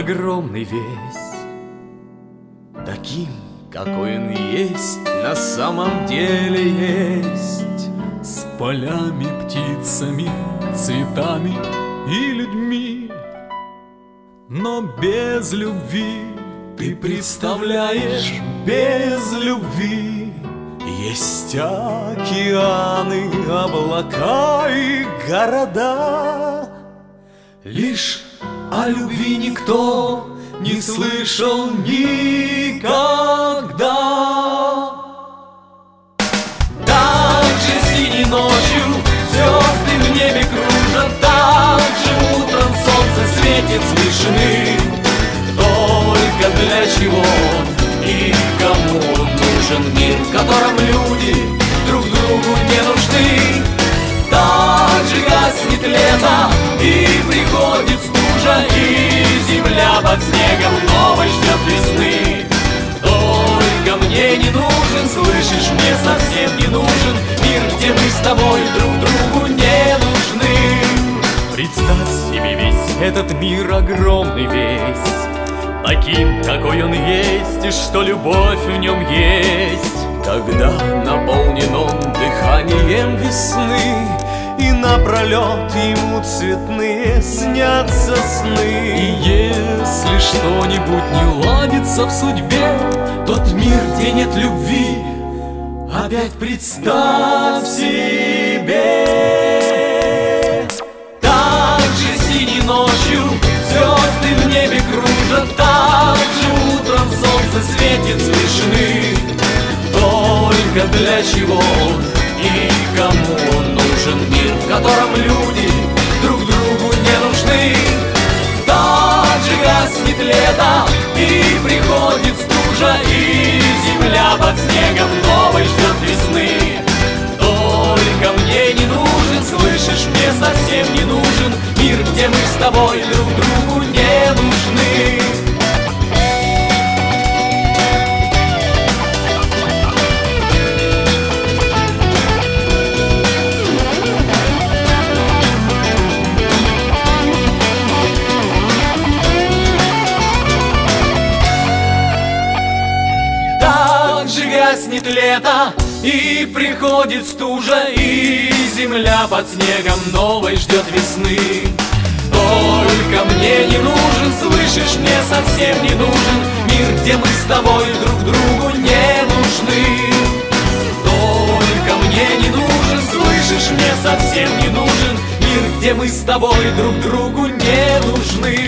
огромный весь, таким, какой он есть, на самом деле есть. С полями, птицами, цветами и людьми. Но без любви, ты представляешь, без любви есть океаны, облака и города. Лишь о любви никто не слышал никогда. Так же синей ночью звезды в небе кружат, так же утром солнце светит с вышины. Только для чего и кому нужен мир, в котором люди друг другу не нужны? Так же гаснет лето и приходит стужа, и земля под снегом новой ждет весны. Только мне не нужен, слышишь, мне совсем не нужен мир, где мы с тобой друг другу не нужны. Представь себе весь этот мир огромный весь, таким, какой он есть, и что любовь в нем есть. Когда наполнен он дыханием весны, и напролет ему цветные снятся сны. И если что-нибудь не ладится в судьбе, тот мир, где нет любви, опять представь себе. Так же синей ночью звезды в небе кружат, так же утром солнце светит с вышины. Только для чего и кому он нужен мир, в котором люди друг другу не нужны? Так же гаснет лето и приходит стужа, и земля под снегом новой ждет весны. Только мне не нужен, слышишь, мне совсем не нужен мир, где мы с тобой друг другу не нужны. Гаснет лето и приходит стужа, и земля под снегом новой ждет весны. Только мне не нужен, слышишь, мне совсем не нужен мир, где мы с тобой друг другу не нужны. Только мне не нужен, слышишь, мне совсем не нужен мир, где мы с тобой друг другу не нужны.